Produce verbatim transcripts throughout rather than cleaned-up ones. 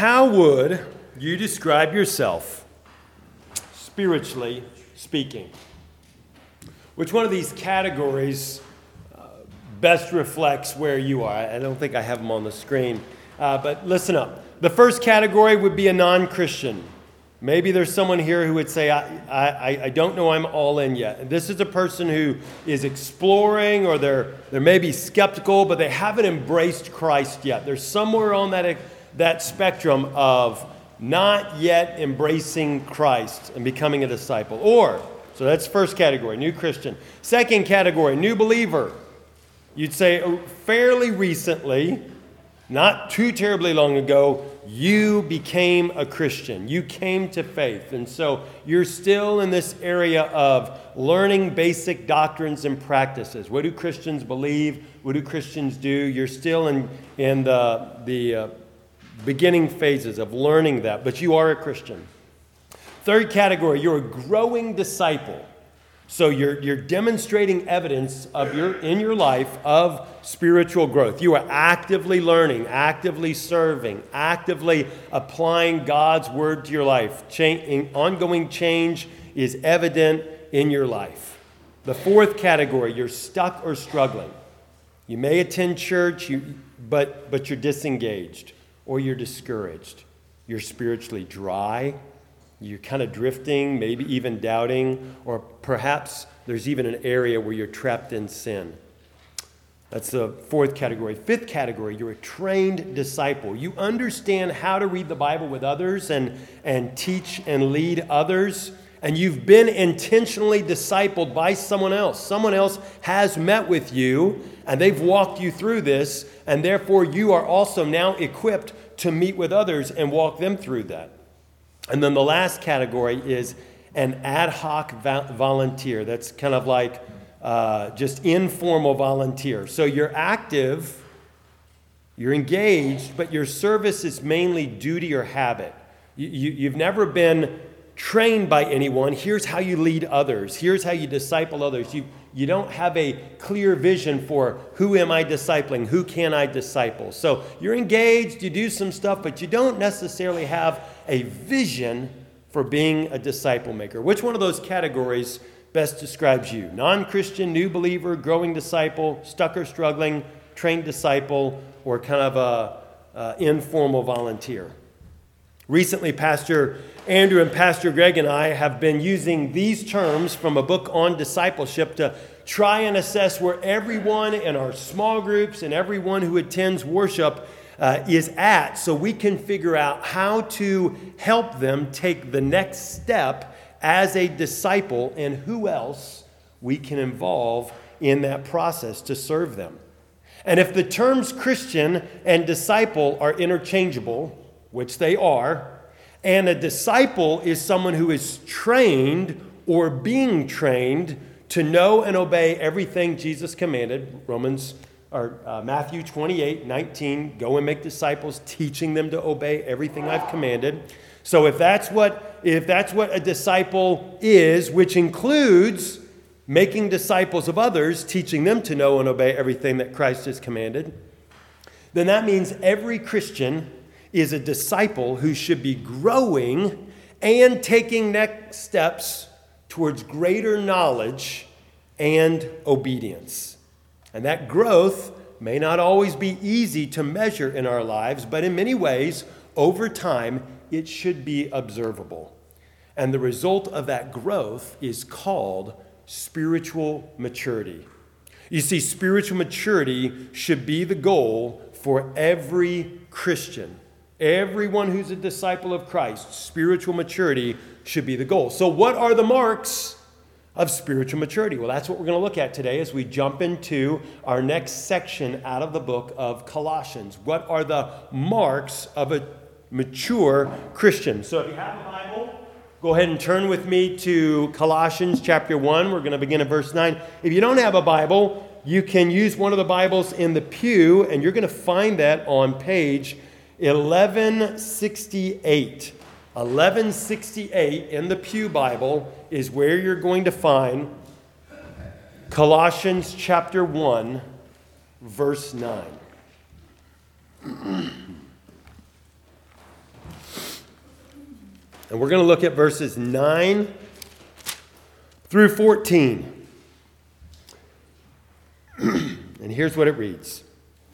How would you describe yourself, spiritually speaking? Which one of these categories uh, best reflects where you are? I don't think I have them on the screen, uh, but listen up. The first category would be a non-Christian. Maybe there's someone here who would say, I, I, I don't know I'm all in yet. And this is a person who is exploring, or they're, they're maybe skeptical, but they haven't embraced Christ yet. They're somewhere on that, that spectrum of not yet embracing Christ and becoming a disciple. Or, so that's first category, new Christian. Second category, new believer. You'd say fairly recently, not too terribly long ago, you became a Christian. You came to faith. And so you're still in this area of learning basic doctrines and practices. What do Christians believe? What do Christians do? You're still in, in the, the uh, beginning phases of learning that, but you are a Christian. Third category, you're a growing disciple. So you're, you're demonstrating evidence of your in your life of spiritual growth. You are actively learning, actively serving, actively applying God's word to your life. Change, ongoing change is evident in your life. The fourth category, you're stuck or struggling. You may attend church, you, but, but you're disengaged or you're discouraged. You're spiritually dry. You're kind of drifting, maybe even doubting, or perhaps there's even an area where you're trapped in sin. That's the fourth category. Fifth category, you're a trained disciple. You understand how to read the Bible with others and, and teach and lead others, and you've been intentionally discipled by someone else. Someone else has met with you, and they've walked you through this, and therefore you are also now equipped to meet with others and walk them through that. And then the last category is an ad hoc va- volunteer. That's kind of like uh, just informal volunteer. So you're active, you're engaged, but your service is mainly duty or habit. You, you, you've never been trained by anyone. Here's how you lead others. Here's how you disciple others. You, you don't have a clear vision for who am I discipling? Who can I disciple? So you're engaged, you do some stuff, but you don't necessarily have a vision for being a disciple maker. Which one of those categories best describes you? Non-Christian, new believer, growing disciple, stuck or struggling, trained disciple, or kind of a, a informal volunteer? Recently, Pastor Andrew and Pastor Greg and I have been using these terms from a book on discipleship to try and assess where everyone in our small groups and everyone who attends worship uh, is at, so we can figure out how to help them take the next step as a disciple and who else we can involve in that process to serve them. And if the terms Christian and disciple are interchangeable, which they are, and a disciple is someone who is trained or being trained to know and obey everything Jesus commanded, Romans or uh, Matthew twenty-eight nineteen, go and make disciples, teaching them to obey everything I've commanded. So if that's what if that's what a disciple is, which includes making disciples of others, teaching them to know and obey everything that Christ has commanded, then that means every Christian is a disciple who should be growing and taking next steps towards greater knowledge and obedience. And that growth may not always be easy to measure in our lives, but in many ways, over time, it should be observable. And the result of that growth is called spiritual maturity. You see, spiritual maturity should be the goal for every Christian. Everyone who's a disciple of Christ, spiritual maturity should be the goal. So what are the marks of spiritual maturity? Well, that's what we're going to look at today as we jump into our next section out of the book of Colossians. What are the marks of a mature Christian? So if you have a Bible, go ahead and turn with me to Colossians chapter one. We're going to begin at verse nine. If you don't have a Bible, you can use one of the Bibles in the pew, and you're going to find that on page eleven sixty-eight. eleven sixty-eight in the Pew Bible is where you're going to find Colossians chapter one, verse nine. And we're going to look at verses nine through fourteen. And here's what it reads.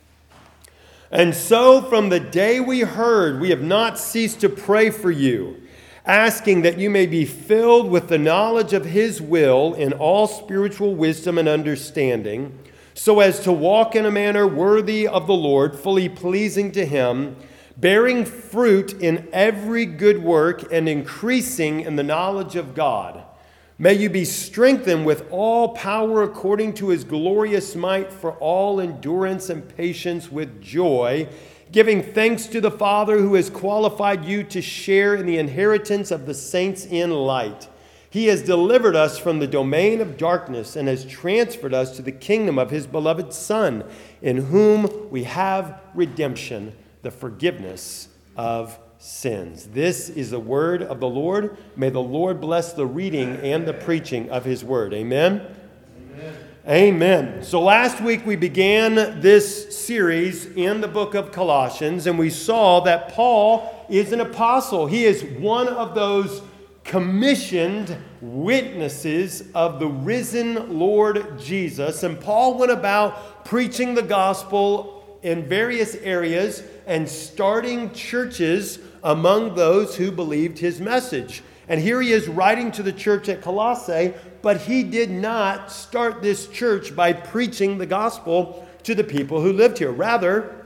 And so from the day we heard, we have not ceased to pray for you, asking that you may be filled with the knowledge of his will in all spiritual wisdom and understanding, so as to walk in a manner worthy of the Lord, fully pleasing to him, bearing fruit in every good work and increasing in the knowledge of God. May you be strengthened with all power according to his glorious might for all endurance and patience with joy, giving thanks to the Father who has qualified you to share in the inheritance of the saints in light. He has delivered us from the domain of darkness and has transferred us to the kingdom of his beloved Son, in whom we have redemption, the forgiveness of sins. This is the word of the Lord. May the Lord bless the reading and the preaching of his word. Amen? Amen. Amen. So last week we began this series in the book of Colossians, and we saw that Paul is an apostle. He is one of those commissioned witnesses of the risen Lord Jesus. And Paul went about preaching the gospel in various areas and starting churches among those who believed his message. And here he is writing to the church at Colossae, but he did not start this church by preaching the gospel to the people who lived here. Rather,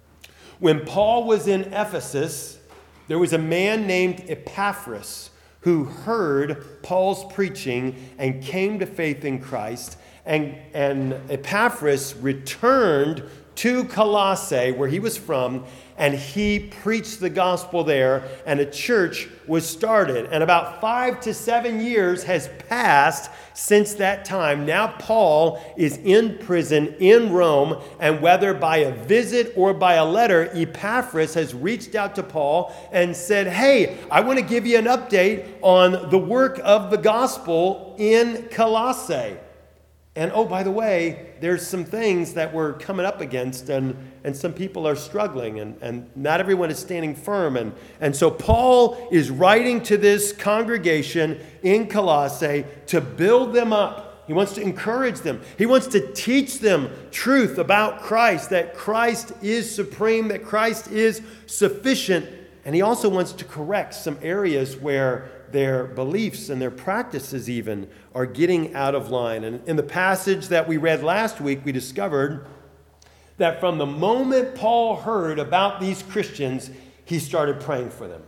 when Paul was in Ephesus, there was a man named Epaphras who heard Paul's preaching and came to faith in Christ. And, and Epaphras returned to Colossae, where he was from, and he preached the gospel there, and a church was started. And about five to seven years has passed since that time. Now Paul is in prison in Rome, and whether by a visit or by a letter, Epaphras has reached out to Paul and said, hey, I want to give you an update on the work of the gospel in Colossae. And oh, by the way, there's some things that we're coming up against, and, and some people are struggling, and, and not everyone is standing firm. And, and so Paul is writing to this congregation in Colossae to build them up. He wants to encourage them. He wants to teach them truth about Christ, that Christ is supreme, that Christ is sufficient. And he also wants to correct some areas where their beliefs and their practices even are getting out of line. And in the passage that we read last week, we discovered that from the moment Paul heard about these Christians, he started praying for them.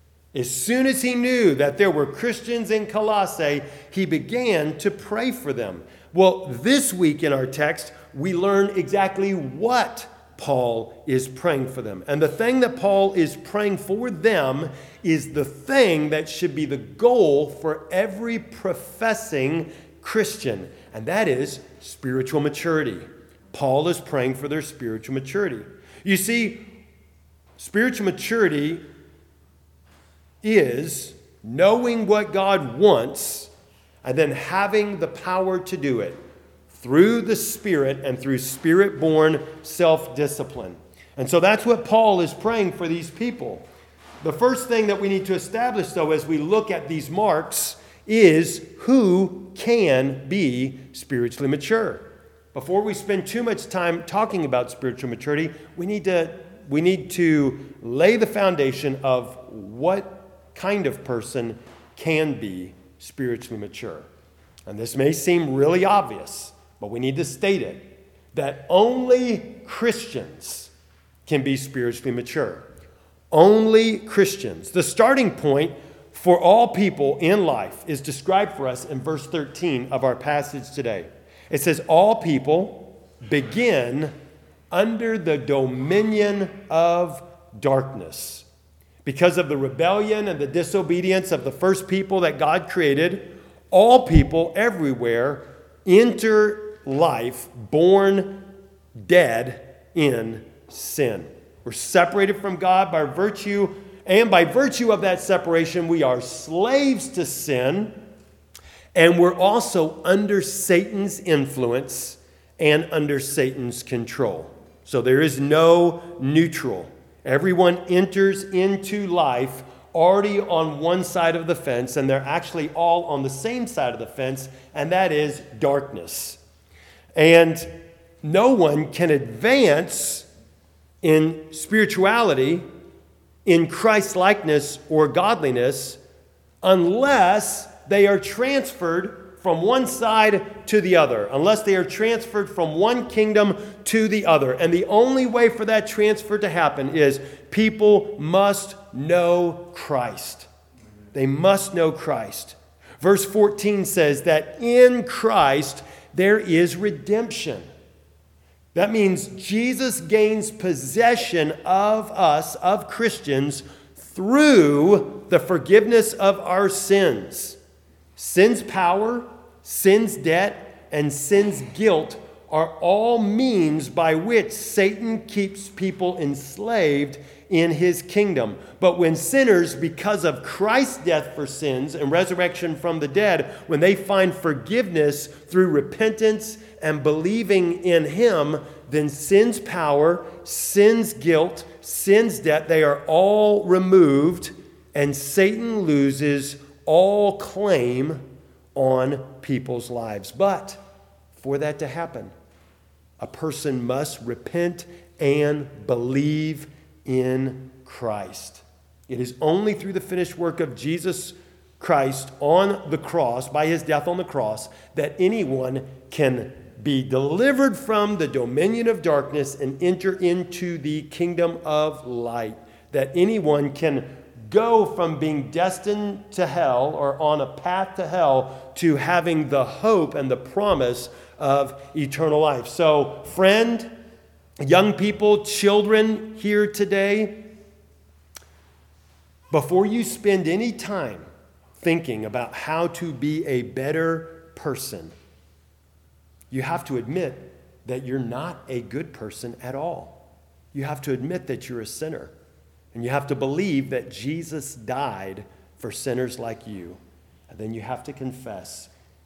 As soon as he knew that there were Christians in Colossae, he began to pray for them. Well, this week in our text, we learn exactly what Paul is praying for them. And the thing that Paul is praying for them is the thing that should be the goal for every professing Christian, and that is spiritual maturity. Paul is praying for their spiritual maturity. You see, spiritual maturity is knowing what God wants and then having the power to do it through the Spirit and through Spirit-born self-discipline. And so that's what Paul is praying for these people. The first thing that we need to establish, though, as we look at these marks is who can be spiritually mature. Before we spend too much time talking about spiritual maturity, we need to, we need to lay the foundation of what kind of person can be spiritually mature. And this may seem really obvious, but we need to state it, that only Christians can be spiritually mature. Only Christians. The starting point for all people in life is described for us in verse thirteen of our passage today. It says, all people begin under the dominion of darkness. Because of the rebellion and the disobedience of the first people that God created, all people everywhere enter life born dead in sin. We're separated from God by virtue, and by virtue of that separation, we are slaves to sin, and we're also under Satan's influence and under Satan's control. So there is no neutral. Everyone enters into life already on one side of the fence, and they're actually all on the same side of the fence, and that is darkness. And no one can advance in spirituality, in Christ-likeness or godliness, unless they are transferred from one side to the other, unless they are transferred from one kingdom to the other. And the only way for that transfer to happen is people must know Christ. They must know Christ. Verse fourteen says that in Christ there is redemption. That means Jesus gains possession of us, of Christians, through the forgiveness of our sins. Sin's power, sin's debt, and sin's guilt are all means by which Satan keeps people enslaved in his kingdom. But when sinners, because of Christ's death for sins and resurrection from the dead, when they find forgiveness through repentance and believing in him, then sin's power, sin's guilt, sin's debt, they are all removed, and Satan loses all claim on people's lives. But for that to happen, a person must repent and believe in Christ. It is only through the finished work of Jesus Christ on the cross, by his death on the cross, that anyone can be delivered from the dominion of darkness and enter into the kingdom of light. That anyone can go from being destined to hell or on a path to hell to having the hope and the promise of eternal life. So, friend, young people, children here today, before you spend any time thinking about how to be a better person, you have to admit that you're not a good person at all. You have to admit that you're a sinner. And you have to believe that Jesus died for sinners like you. And then you have to confess,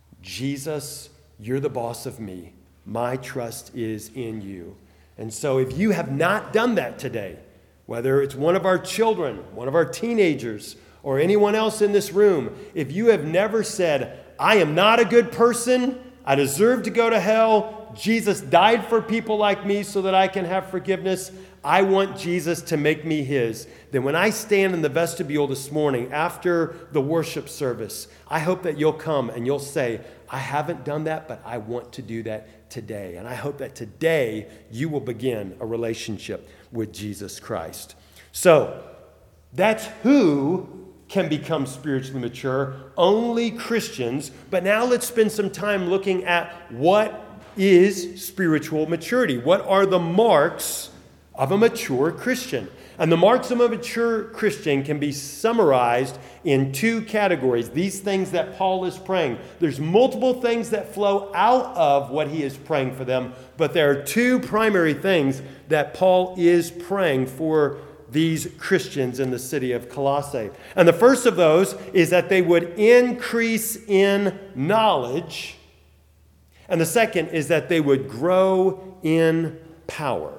Jesus, you're the boss of me. My trust is in you. And so if you have not done that today, whether it's one of our children, one of our teenagers, or anyone else in this room, if you have never said, I am not a good person, I deserve to go to hell, Jesus died for people like me so that I can have forgiveness, I want Jesus to make me his, then when I stand in the vestibule this morning after the worship service, I hope that you'll come and you'll say, I haven't done that, but I want to do that today. And I hope that today you will begin a relationship with Jesus Christ. So that's who can become spiritually mature, only Christians. But now let's spend some time looking at what is spiritual maturity. What are the marks of a mature Christian? And the marks of a mature Christian can be summarized in two categories. These things that Paul is praying. There's multiple things that flow out of what he is praying for them, but there are two primary things that Paul is praying for these Christians in the city of Colossae. And the first of those is that they would increase in knowledge. And the second is that they would grow in power.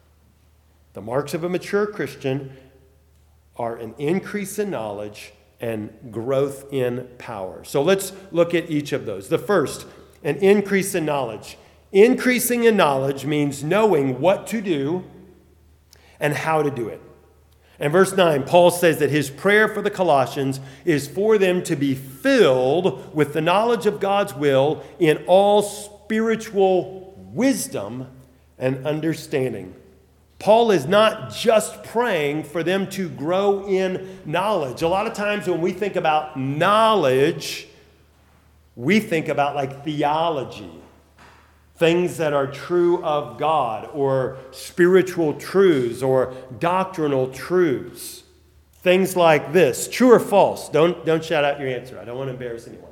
The marks of a mature Christian are an increase in knowledge and growth in power. So let's look at each of those. The first, an increase in knowledge. Increasing in knowledge means knowing what to do and how to do it. In verse nine, Paul says that his prayer for the Colossians is for them to be filled with the knowledge of God's will in all spiritual wisdom and understanding. Paul is not just praying for them to grow in knowledge. A lot of times when we think about knowledge, we think about like theology, things that are true of God, or spiritual truths, or doctrinal truths. Things like this. True or false? Don't, don't shout out your answer. I don't want to embarrass anyone.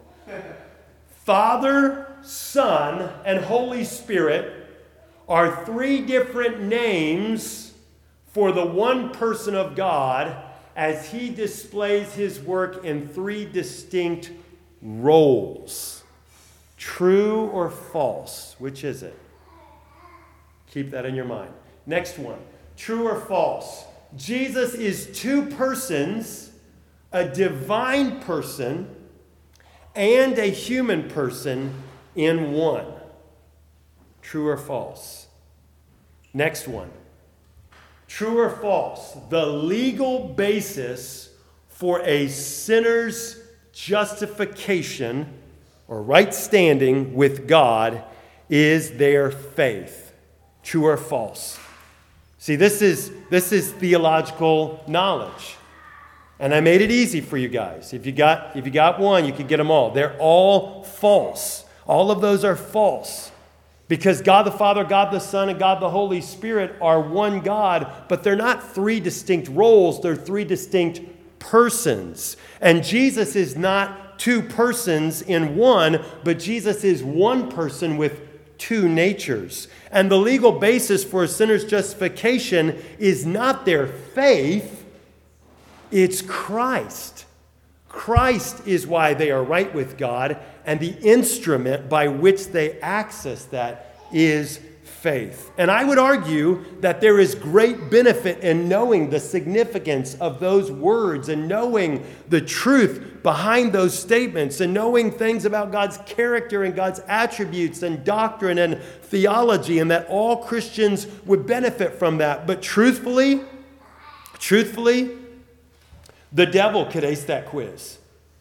Father, Son, and Holy Spirit are three different names for the one person of God as he displays his work in three distinct roles. True or false? Which is it? Keep that in your mind. Next one. True or false? Jesus is two persons, a divine person and a human person in one. True or false? Next one. True or false? The legal basis for a sinner's justification or right standing with God is their faith. True or false? See, this is, this is theological knowledge. And I made it easy for you guys. If you got, if you got one, you could get them all. They're all false. All of those are false. Because God the Father, God the Son, and God the Holy Spirit are one God, but they're not three distinct roles. They're three distinct persons. And Jesus is not two persons in one, but Jesus is one person with two natures. And the legal basis for a sinner's justification is not their faith, it's Christ. Christ is why they are right with God, and the instrument by which they access that is faith. And I would argue that there is great benefit in knowing the significance of those words and knowing the truth behind those statements and knowing things about God's character and God's attributes and doctrine and theology, and that all Christians would benefit from that. But truthfully, truthfully, the devil could ace that quiz.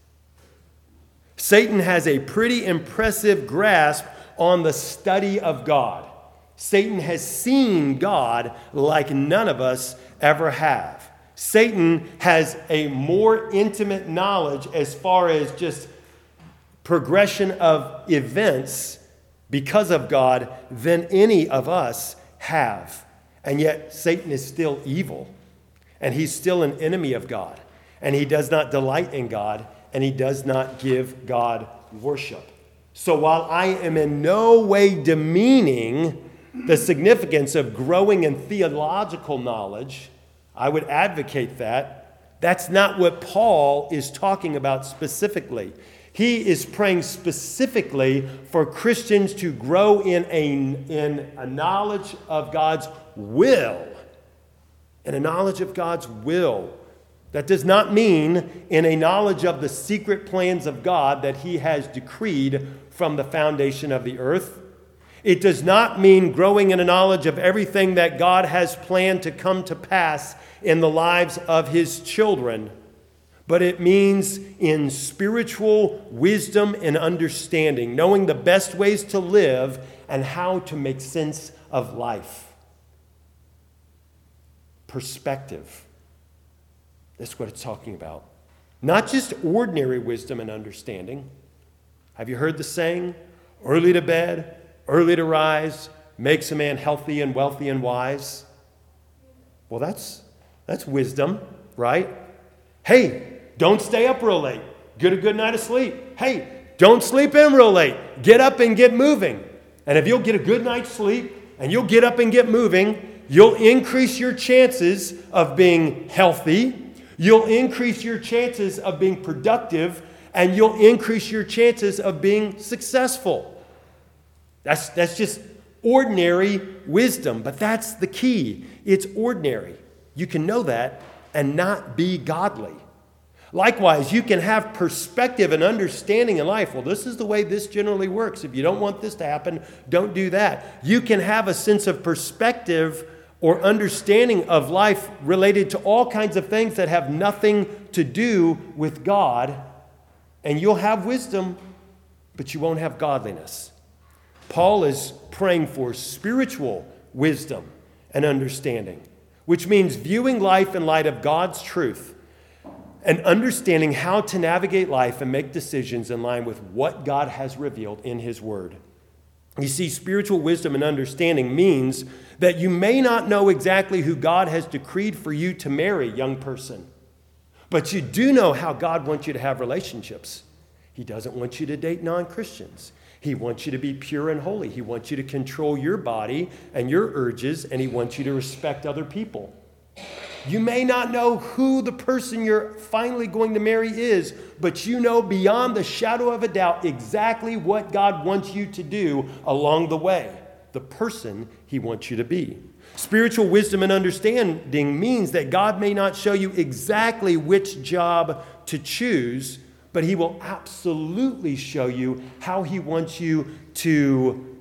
Satan has a pretty impressive grasp on the study of God. Satan has seen God like none of us ever have. Satan has a more intimate knowledge as far as just progression of events because of God than any of us have. And yet Satan is still evil, and he's still an enemy of God, and he does not delight in God, and he does not give God worship. So while I am in no way demeaning the significance of growing in theological knowledge, I would advocate that. That's not what Paul is talking about specifically. He is praying specifically for Christians to grow in a, in a knowledge of God's will. In a knowledge of God's will. That does not mean in a knowledge of the secret plans of God that he has decreed from the foundation of the earth. It does not mean growing in a knowledge of everything that God has planned to come to pass in the lives of his children. But it means in spiritual wisdom and understanding, knowing the best ways to live and how to make sense of life. Perspective. That's what it's talking about. Not just ordinary wisdom and understanding. Have you heard the saying, early to bed, early to rise, makes a man healthy and wealthy and wise? Well, that's, that's wisdom, right? Hey, don't stay up real late. Get a good night of sleep. Hey, don't sleep in real late. Get up and get moving. And if you'll get a good night's sleep and you'll get up and get moving, you'll increase your chances of being healthy. You'll increase your chances of being productive, and you'll increase your chances of being successful. That's, that's just ordinary wisdom, but that's the key. It's ordinary. You can know that and not be godly. Likewise, you can have perspective and understanding in life. Well, this is the way this generally works. If you don't want this to happen, don't do that. You can have a sense of perspective or understanding of life related to all kinds of things that have nothing to do with God, and you'll have wisdom, but you won't have godliness. Paul is praying for spiritual wisdom and understanding, which means viewing life in light of God's truth and understanding how to navigate life and make decisions in line with what God has revealed in his word. You see, spiritual wisdom and understanding means that you may not know exactly who God has decreed for you to marry, young person, but you do know how God wants you to have relationships. He doesn't want you to date non-Christians. He wants you to be pure and holy. He wants you to control your body and your urges, and he wants you to respect other people. You may not know who the person you're finally going to marry is, but you know beyond the shadow of a doubt exactly what God wants you to do along the way, the person he wants you to be. Spiritual wisdom and understanding means that God may not show you exactly which job to choose, but he will absolutely show you how he wants you to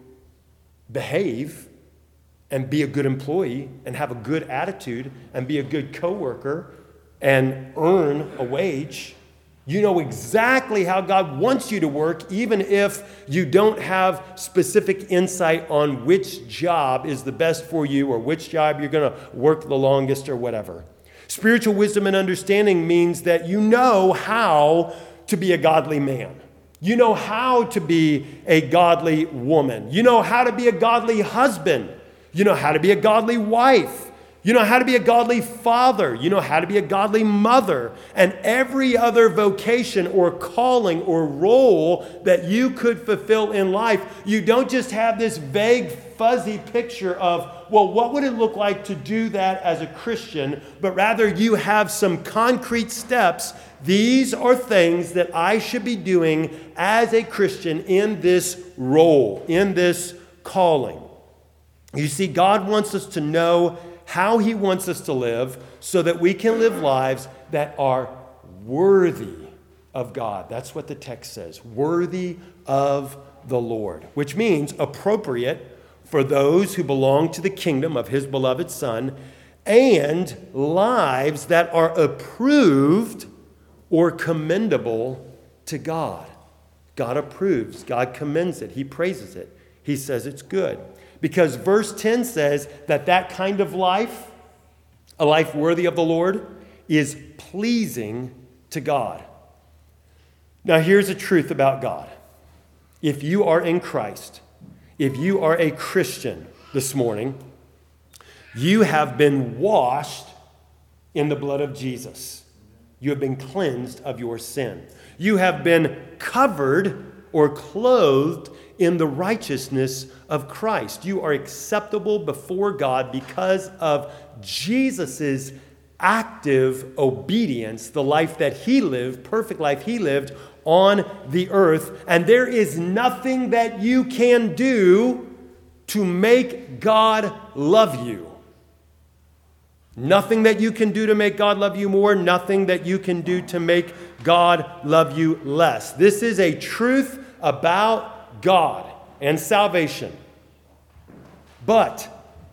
behave and be a good employee and have a good attitude and be a good coworker and earn a wage. You know exactly how God wants you to work, even if you don't have specific insight on which job is the best for you or which job you're going to work the longest or whatever. Spiritual wisdom and understanding means that you know how to be a godly man. You know how to be a godly woman. You know how to be a godly husband. You know how to be a godly wife. You know how to be a godly father. You know how to be a godly mother. And every other vocation or calling or role that you could fulfill in life, you don't just have this vague, fuzzy picture of, well, what would it look like to do that as a Christian? But rather you have some concrete steps. These are things that I should be doing as a Christian in this role, in this calling. You see, God wants us to know how he wants us to live so that we can live lives that are worthy of God. That's what the text says, worthy of the Lord, which means appropriate for those who belong to the kingdom of his beloved Son, and lives that are approved or commendable to God. God approves, God commends it, he praises it, he says it's good. Because verse ten says that that kind of life, a life worthy of the Lord, is pleasing to God. Now here's the truth about God. If you are in Christ, if you are a Christian this morning, you have been washed in the blood of Jesus. You have been cleansed of your sin. You have been covered or clothed in the righteousness of Christ. You are acceptable before God because of Jesus' active obedience, the life that he lived, perfect life he lived on the earth. And there is nothing that you can do to make God love you. Nothing that you can do to make God love you more, nothing that you can do to make God love you less. This is a truth about God and salvation. But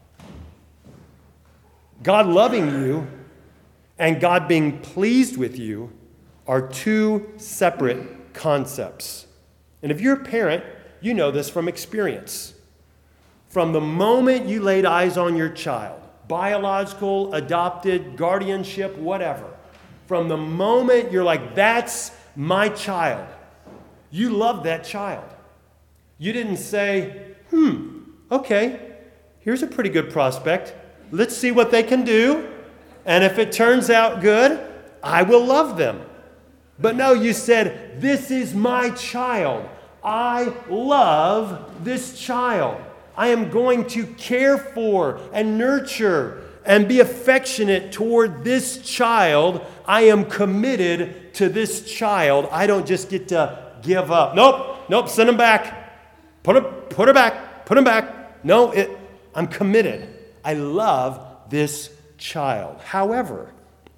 God loving you and God being pleased with you are two separate concepts. And if you're a parent, you know this from experience. From the moment you laid eyes on your child, biological, adopted, guardianship, whatever, from the moment you're like, that's my child, you love that child. You didn't say, hmm, okay, here's a pretty good prospect. Let's see what they can do. And if it turns out good, I will love them. But no, you said, this is my child. I love this child. I am going to care for and nurture and be affectionate toward this child. I am committed to this child. I don't just get to give up. Nope, nope, send him back. Put her, put her back, put him back. No, it, I'm committed. I love this child. However,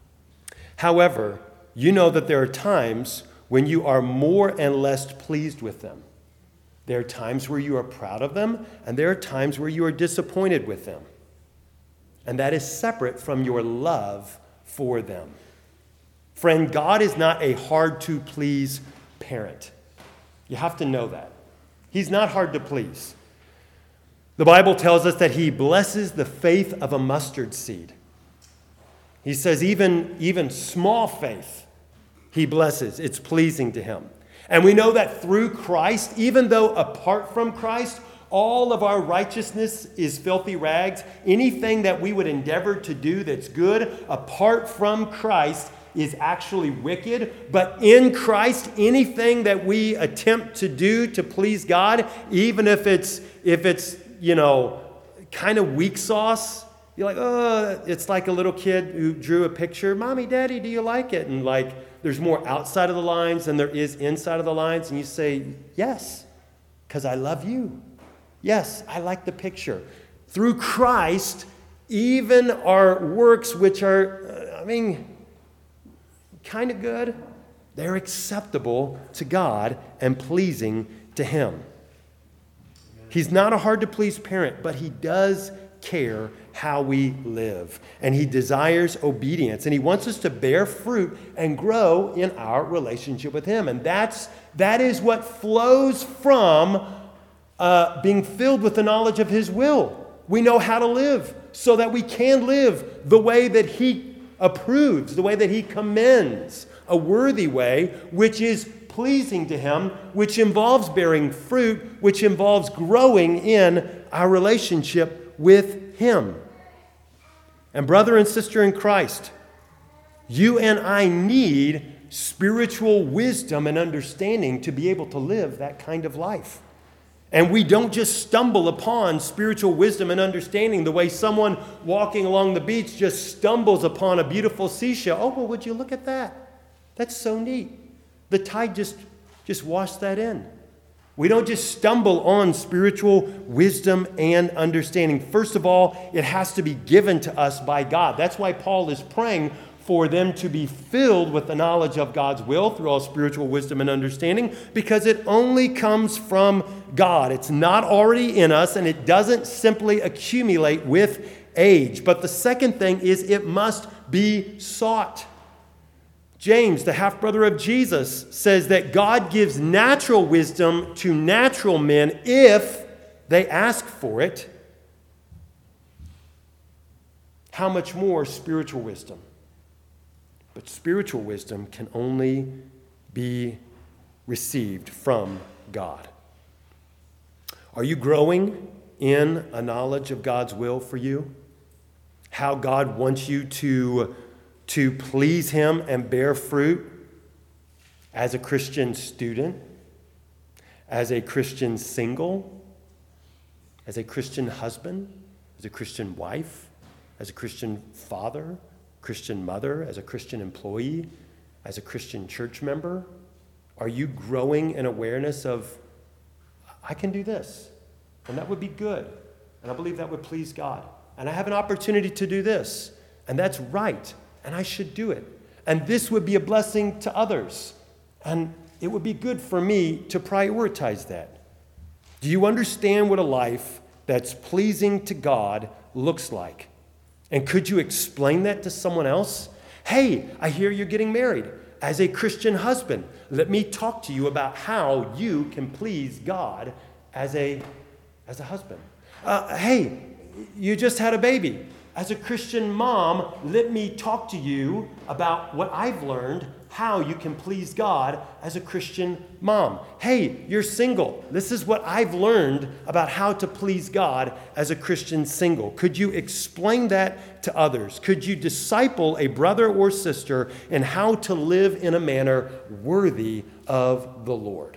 however, you know that there are times when you are more and less pleased with them. There are times where you are proud of them, and there are times where you are disappointed with them. And that is separate from your love for them. Friend, God is not a hard-to-please parent. You have to know that. He's not hard to please. The Bible tells us that he blesses the faith of a mustard seed. He says even, even small faith, he blesses. It's pleasing to him. And we know that through Christ, even though apart from Christ, all of our righteousness is filthy rags, anything that we would endeavor to do that's good apart from Christ is actually wicked. But in Christ, anything that we attempt to do to please God, even if it's, if it's, you know, kind of weak sauce, you're like, oh, it's like a little kid who drew a picture. Mommy, Daddy, do you like it? And like, there's more outside of the lines than there is inside of the lines. And you say, yes, because I love you. Yes, I like the picture. Through Christ, even our works, which are, uh, I mean, kind of good, they're acceptable to God and pleasing to Him. He's not a hard-to-please parent, but He does care how we live. And He desires obedience. And He wants us to bear fruit and grow in our relationship with Him. And that's that is what flows from uh, being filled with the knowledge of His will. We know how to live so that we can live the way that He approves, the way that He commends, a worthy way, which is pleasing to Him, which involves bearing fruit, which involves growing in our relationship with Him. And brother and sister in Christ, you and I need spiritual wisdom and understanding to be able to live that kind of life. And we don't just stumble upon spiritual wisdom and understanding the way someone walking along the beach just stumbles upon a beautiful seashell. Oh, well, would you look at that? That's so neat. The tide just, just washed that in. We don't just stumble on spiritual wisdom and understanding. First of all, it has to be given to us by God. That's why Paul is praying for them to be filled with the knowledge of God's will through all spiritual wisdom and understanding, because it only comes from God. It's not already in us, and it doesn't simply accumulate with age. But the second thing is it must be sought. James, the half-brother of Jesus, says that God gives natural wisdom to natural men if they ask for it. How much more spiritual wisdom? But spiritual wisdom can only be received from God. Are you growing in a knowledge of God's will for you? How God wants you to to please Him and bear fruit as a Christian student, as a Christian single, as a Christian husband, as a Christian wife, as a Christian father, Christian mother, as a Christian employee, as a Christian church member? Are you growing in awareness of, I can do this, and that would be good, and I believe that would please God, and I have an opportunity to do this, and that's right, and I should do it. And this would be a blessing to others. And it would be good for me to prioritize that. Do you understand what a life that's pleasing to God looks like? And could you explain that to someone else? Hey, I hear you're getting married. As a Christian husband, let me talk to you about how you can please God as a, as a husband. Uh, hey, you just had a baby. As a Christian mom, let me talk to you about what I've learned, how you can please God as a Christian mom. Hey, you're single. This is what I've learned about how to please God as a Christian single. Could you explain that to others? Could you disciple a brother or sister in how to live in a manner worthy of the Lord?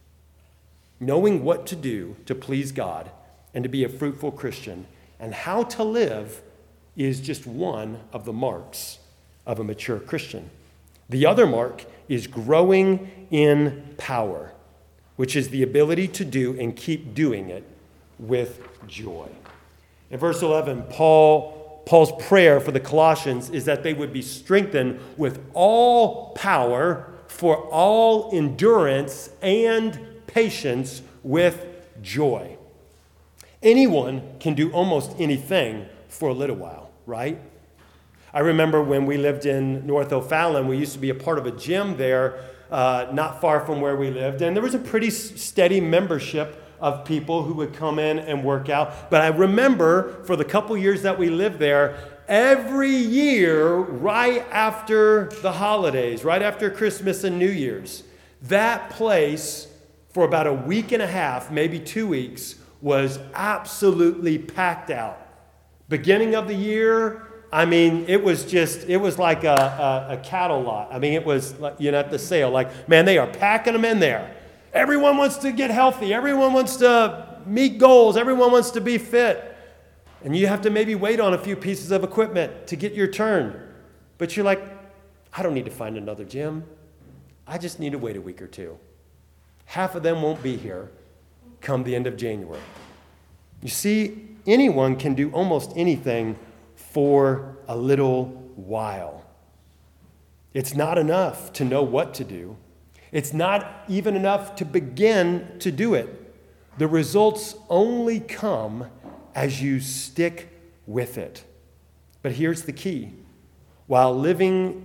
Knowing what to do to please God and to be a fruitful Christian and how to live is just one of the marks of a mature Christian. The other mark is growing in power, which is the ability to do and keep doing it with joy. In verse eleven, Paul, Paul's prayer for the Colossians is that they would be strengthened with all power for all endurance and patience with joy. Anyone can do almost anything for a little while, right? I remember when we lived in North O'Fallon, we used to be a part of a gym there, uh, not far from where we lived, and there was a pretty steady membership of people who would come in and work out. But I remember for the couple years that we lived there, every year right after the holidays, right after Christmas and New Year's, that place for about a week and a half, maybe two weeks, was absolutely packed out. Beginning of the year, I mean, it was just, it was like a, a, a cattle lot. I mean, it was, you know, at the sale, like, man, they are packing them in there. Everyone wants to get healthy. Everyone wants to meet goals. Everyone wants to be fit. And you have to maybe wait on a few pieces of equipment to get your turn. But you're like, I don't need to find another gym. I just need to wait a week or two. Half of them won't be here come the end of January. You see, anyone can do almost anything for a little while. It's not enough to know what to do. It's not even enough to begin to do it. The results only come as you stick with it. But here's the key. While living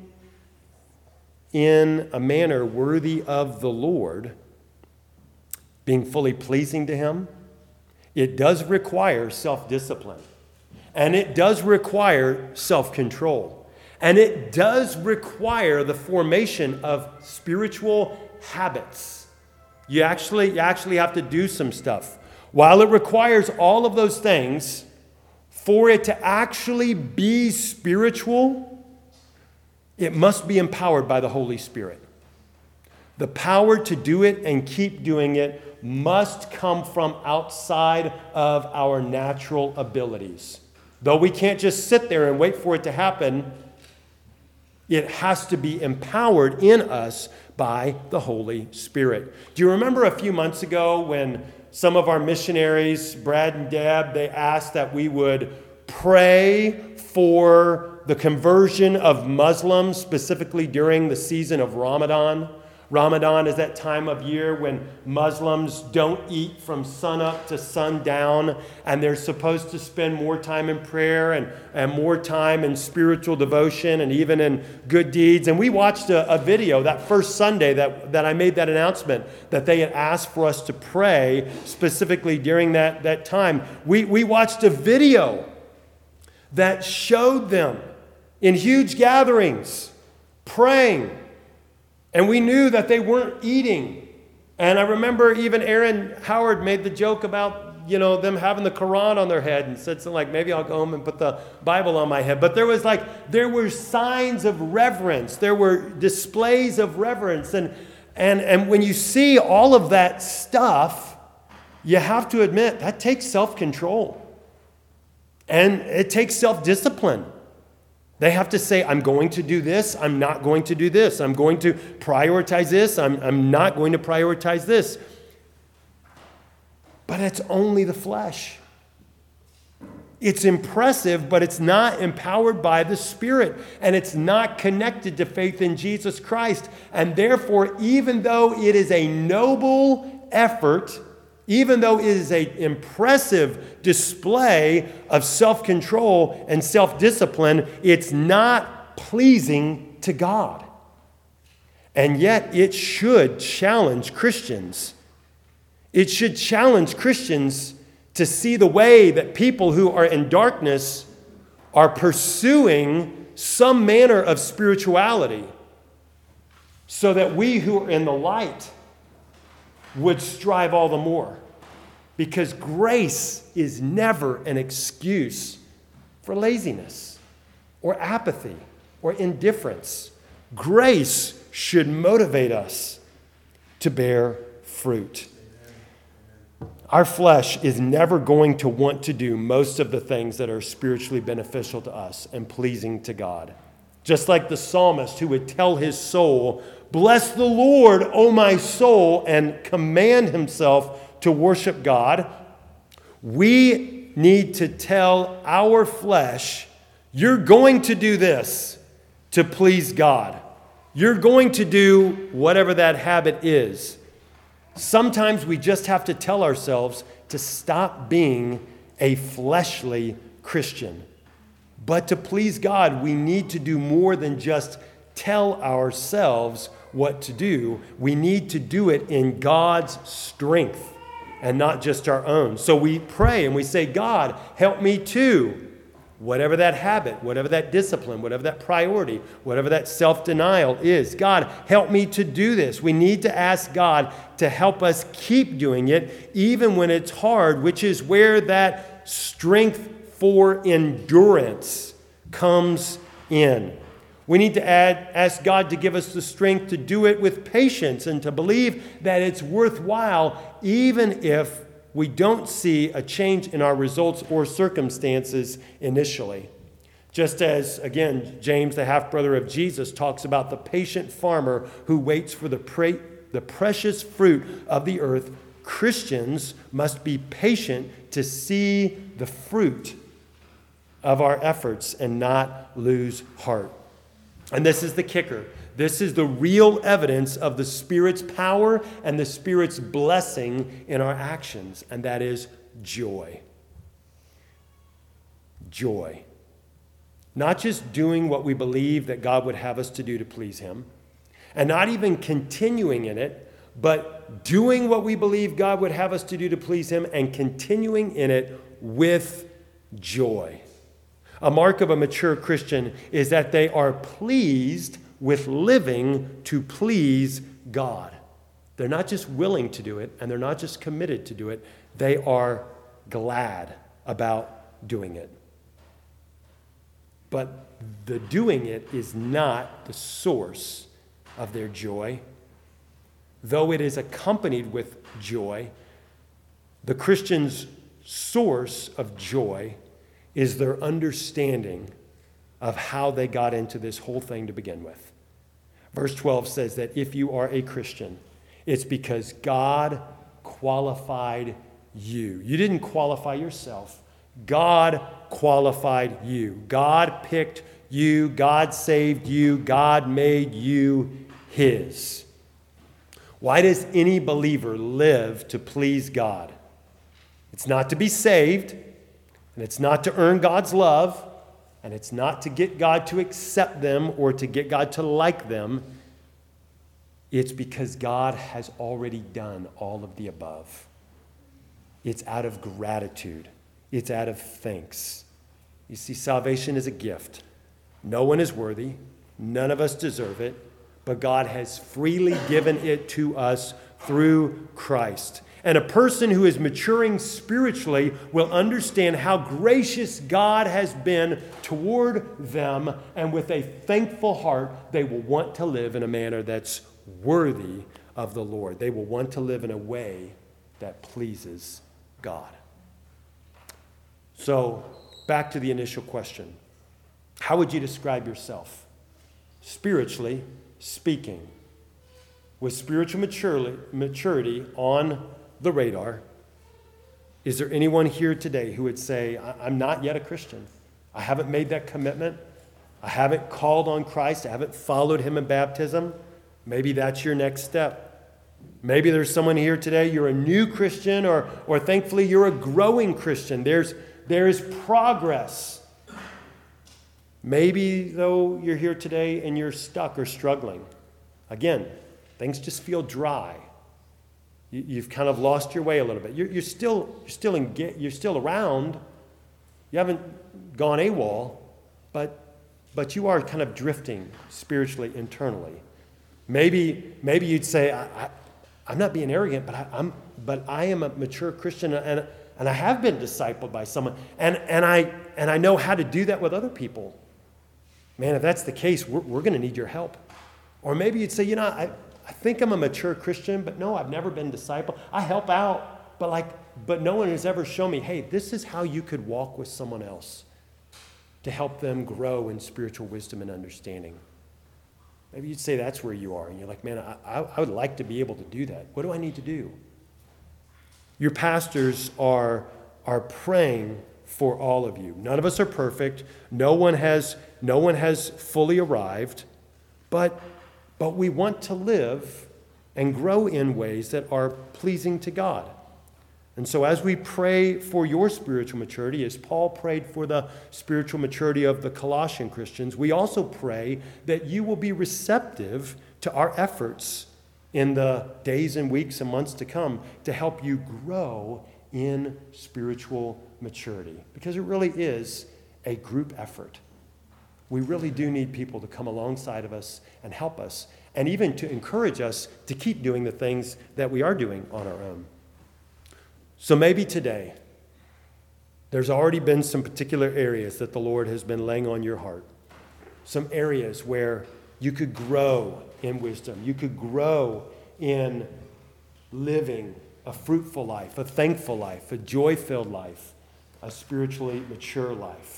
in a manner worthy of the Lord, being fully pleasing to Him, it does require self-discipline. And it does require self-control. And it does require the formation of spiritual habits. You actually, you actually have to do some stuff. While it requires all of those things, for it to actually be spiritual, it must be empowered by the Holy Spirit. The power to do it and keep doing it must come from outside of our natural abilities. Though we can't just sit there and wait for it to happen, it has to be empowered in us by the Holy Spirit. Do you remember a few months ago when some of our missionaries, Brad and Deb, they asked that we would pray for the conversion of Muslims, specifically during the season of Ramadan? Ramadan is that time of year when Muslims don't eat from sunup to sundown, and they're supposed to spend more time in prayer and, and more time in spiritual devotion and even in good deeds. And we watched a, a video that first Sunday that, that I made that announcement that they had asked for us to pray specifically during that, that time. We, we watched a video that showed them in huge gatherings praying. And we knew that they weren't eating. And I remember even Aaron Howard made the joke about, you know, them having the Quran on their head and said something like, maybe I'll go home and put the Bible on my head. But there was like, there were signs of reverence. There were displays of reverence. And, and, and when you see all of that stuff, you have to admit that takes self-control. And it takes self-discipline. They have to say, I'm going to do this, I'm not going to do this. I'm going to prioritize this, I'm, I'm not going to prioritize this. But it's only the flesh. It's impressive, but it's not empowered by the Spirit. And it's not connected to faith in Jesus Christ. And therefore, even though it is a noble effort, even though it is an impressive display of self-control and self-discipline, it's not pleasing to God. And yet it should challenge Christians. It should challenge Christians to see the way that people who are in darkness are pursuing some manner of spirituality, so that we who are in the light would strive all the more. Because grace is never an excuse for laziness or apathy or indifference. Grace should motivate us to bear fruit. Our flesh is never going to want to do most of the things that are spiritually beneficial to us and pleasing to God. Just like the psalmist who would tell his soul, "Bless the Lord, O my soul," and command himself to worship God. We need to tell our flesh, you're going to do this to please God. You're going to do whatever that habit is. Sometimes we just have to tell ourselves to stop being a fleshly Christian. But to please God, we need to do more than just tell ourselves what to do. We need to do it in God's strength and not just our own. So we pray and we say, God, help me to whatever that habit, whatever that discipline, whatever that priority, whatever that self-denial is. God, help me to do this. We need to ask God to help us keep doing it, even when it's hard, which is where that strength for endurance comes in. We need to add, ask God to give us the strength to do it with patience and to believe that it's worthwhile, even if we don't see a change in our results or circumstances initially. Just as, again, James, the half-brother of Jesus, talks about the patient farmer who waits for the, pre- the precious fruit of the earth, Christians must be patient to see the fruit of our efforts and not lose heart. And this is the kicker. This is the real evidence of the Spirit's power and the Spirit's blessing in our actions, and that is joy. Joy. Not just doing what we believe that God would have us to do to please Him, and not even continuing in it, but doing what we believe God would have us to do to please Him and continuing in it with joy. A mark of a mature Christian is that they are pleased with living to please God. They're not just willing to do it, and they're not just committed to do it. They are glad about doing it. But the doing it is not the source of their joy. Though it is accompanied with joy, the Christian's source of joy is their understanding of how they got into this whole thing to begin with. Verse twelve says that if you are a Christian, it's because God qualified you. You didn't qualify yourself. God qualified you. God picked you. God saved you. God made you His. Why does any believer live to please God? It's not to be saved, and it's not to earn God's love, and it's not to get God to accept them or to get God to like them. It's because God has already done all of the above. It's out of gratitude. It's out of thanks. You see, salvation is a gift. No one is worthy. None of us deserve it. But God has freely given it to us through Christ. And a person who is maturing spiritually will understand how gracious God has been toward them, and with a thankful heart, they will want to live in a manner that's worthy of the Lord. They will want to live in a way that pleases God. So, back to the initial question. How would you describe yourself? Spiritually speaking. With spiritual maturity, maturity on the radar, is there anyone here today who would say, I'm not yet a Christian. I haven't made that commitment. I haven't called on Christ. I haven't followed Him in baptism. Maybe that's your next step. Maybe there's someone here today, you're a new Christian, or, or thankfully you're a growing Christian. There's, there is progress. Maybe, though, you're here today and you're stuck or struggling. Again, things just feel dry. You've kind of lost your way a little bit. You're, you're still, you're still in, you're still around. You haven't gone AWOL, but but you are kind of drifting spiritually internally. Maybe maybe you'd say, I, I, I'm not being arrogant, but I, I'm but I am a mature Christian, and and I have been discipled by someone, and and I and I know how to do that with other people. Man, if that's the case, we're we're going to need your help. Or maybe you'd say, you know, I. I think I'm a mature Christian, but no, I've never been discipled. I help out, but like, but no one has ever shown me, hey, this is how you could walk with someone else to help them grow in spiritual wisdom and understanding. Maybe you'd say that's where you are, and you're like, man, I, I, I would like to be able to do that. What do I need to do? Your pastors are, are praying for all of you. None of us are perfect. No one has, no one has fully arrived, but But we want to live and grow in ways that are pleasing to God. And so as we pray for your spiritual maturity, as Paul prayed for the spiritual maturity of the Colossian Christians, we also pray that you will be receptive to our efforts in the days and weeks and months to come to help you grow in spiritual maturity. Because it really is a group effort. We really do need people to come alongside of us and help us, and even to encourage us to keep doing the things that we are doing on our own. So maybe today, there's already been some particular areas that the Lord has been laying on your heart. Some areas where you could grow in wisdom. You could grow in living a fruitful life, a thankful life, a joy-filled life, a spiritually mature life.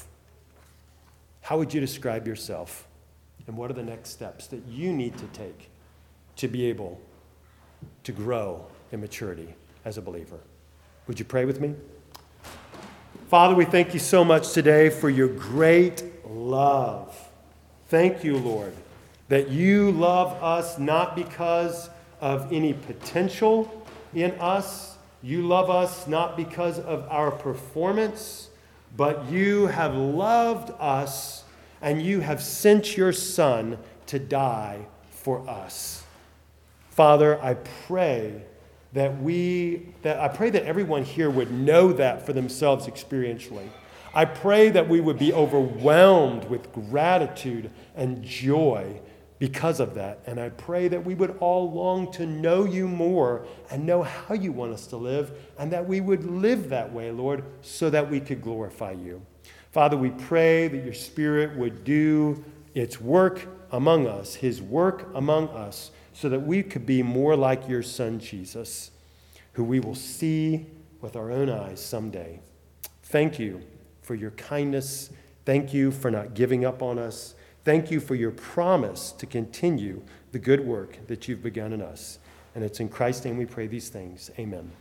How would you describe yourself? And what are the next steps that you need to take to be able to grow in maturity as a believer? Would you pray with me? Father, we thank you so much today for your great love. Thank you, Lord, that you love us not because of any potential in us. You love us not because of our performance, but you have loved us and you have sent your Son to die for us. Father, I pray that we, that I pray that everyone here would know that for themselves experientially. I pray that we would be overwhelmed with gratitude and joy because of that. And I pray that we would all long to know you more and know how you want us to live, and that we would live that way, Lord, so that we could glorify you. Father, we pray that your Spirit would do its work among us, his work among us, so that we could be more like your Son, Jesus, who we will see with our own eyes someday. Thank you for your kindness. Thank you for not giving up on us. Thank you for your promise to continue the good work that you've begun in us. And it's in Christ's name we pray these things. Amen.